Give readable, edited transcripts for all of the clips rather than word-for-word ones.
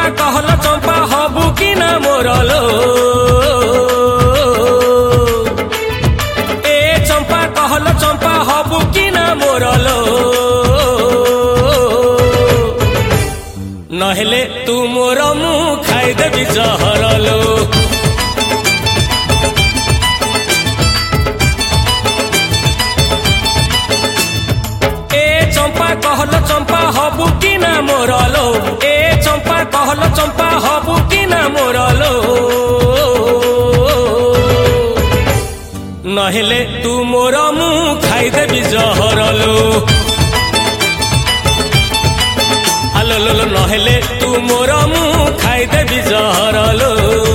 कहल चंपा हबु कि ना मोरलो ए चंपा कहल चंपा हबु कि ना मोरलो नहेले तू मोर मुँह खाइदेबी जहरलो कहल चंपा हबु कि ना मोरलो ए चंपा कहल चंपा हबु कि ना मोरलो नहेले तू मोर मुँह खाइदेबी जहरलो आलो नहेले तू मोर मुँह खाइदेबी जहरलो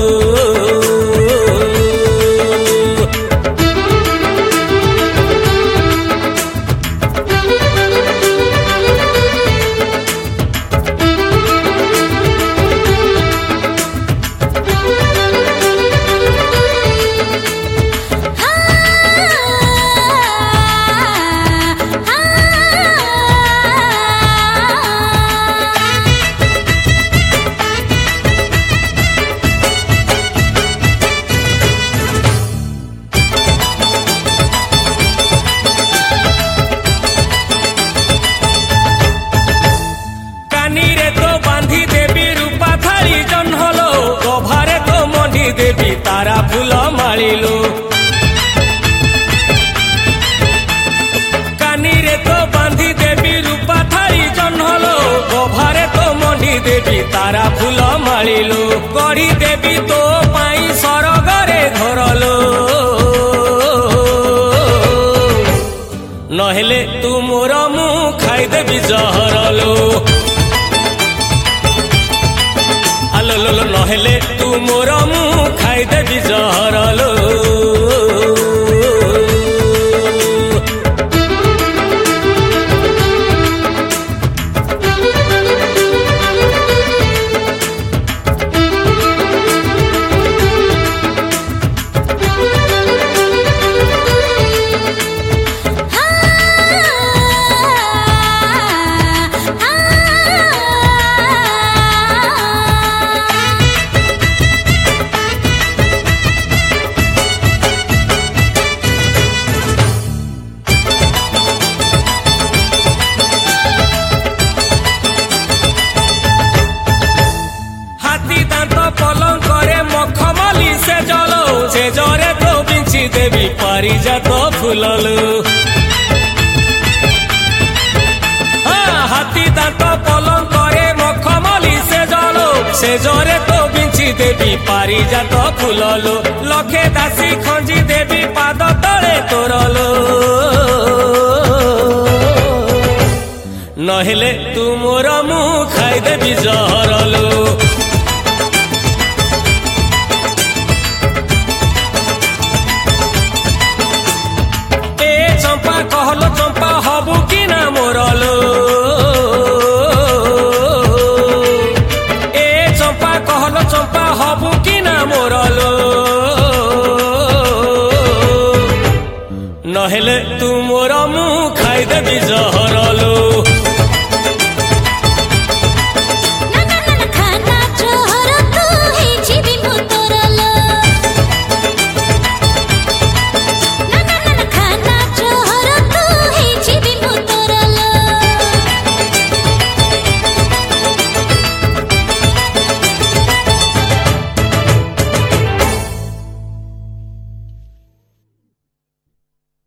देवी तारा फूल मारिलो कानी रे तो बांधी देवी रूपा थारी जन्हलो गभारे तो मंडी देवी तारा फूल मारिलो गढ़ी देवी तो पाई सरगरे धरलो नहेले तू मोर मुँह खाइदेबी जहरलो आलो नहेले तू मोर मुँह खाइदेबी जहरलो देवी पारिजात फुललो हाथी दांत पलंक रे मखमली से जलो से जरे तो बिंची देवी पारिजात फुललो लखे दासी खंजी देवी पाद तले तोरलो नहेले तू मोर मुँह खाइदेबी जहरलो